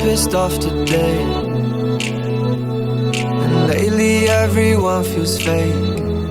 pissed off today, and lately everyone feels fake.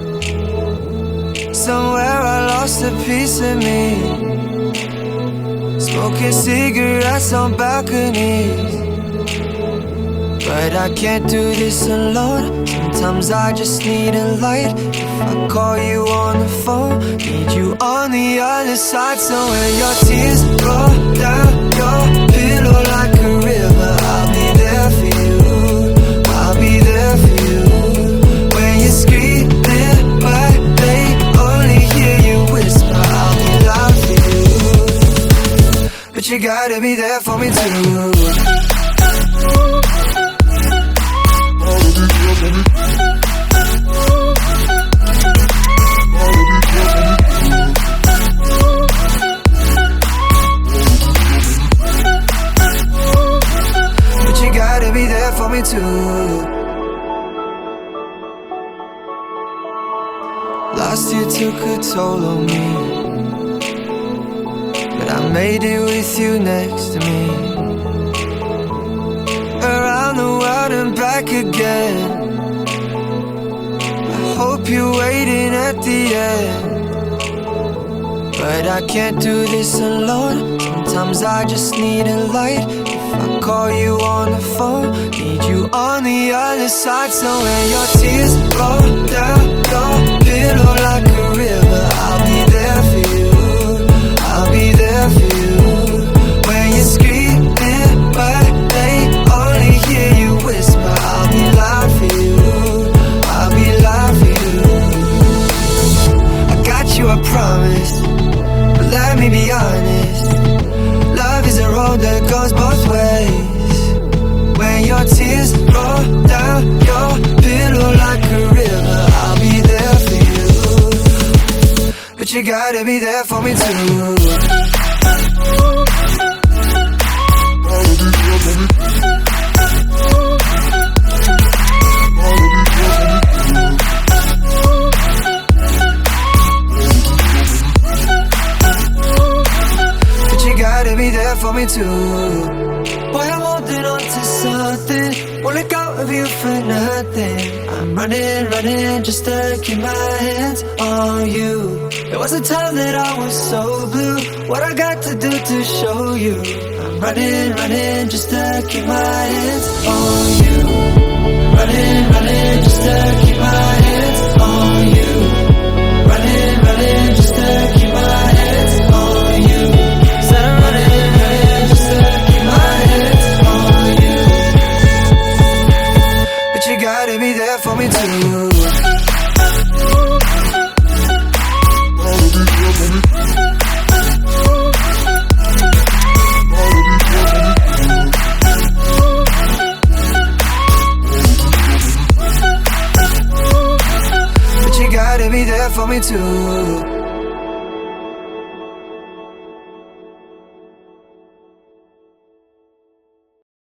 Somewhere I lost a piece of me, smoking cigarettes on balconies. But I can't do this alone. Sometimes I just need a light. If I call you on the phone, need you on the other side. So when your tears roll down your pillow like a river, I'll be there for you, I'll be there for you. When you're screaming but they only hear you whisper, I'll be loud for you. But you gotta be there for me too. But you gotta be there for me too. Last year took a toll on me, but I made it with you next to me. Around the world and back again. I hope you're waiting at the end. But I can't do this alone. Sometimes I just need a light. If I call you on the phone, need you on the other side. So when your tears roll down your pillow like a river, I'll be there for you, I'll be there for you. When you're screaming but they only hear you whisper, I'll be loud for you, I'll be loud for you. I got you, I promise, but let me be honest. Love is a road that goes both ways. When your tears roll down your pillow like a river, I'll be there for you. But you gotta be there for me too. Be there for me too. Boy, I'm holding on to something, won't let go of you for nothing. I'm running, running just to keep my hands on you. There was a time that I was so blue. What I got to do to show you? I'm running, running just to keep my hands on you. Running, running just to keep my hands on you. Running, running just to keep my hands on you. You gotta be there for me too. But you gotta be there for me too.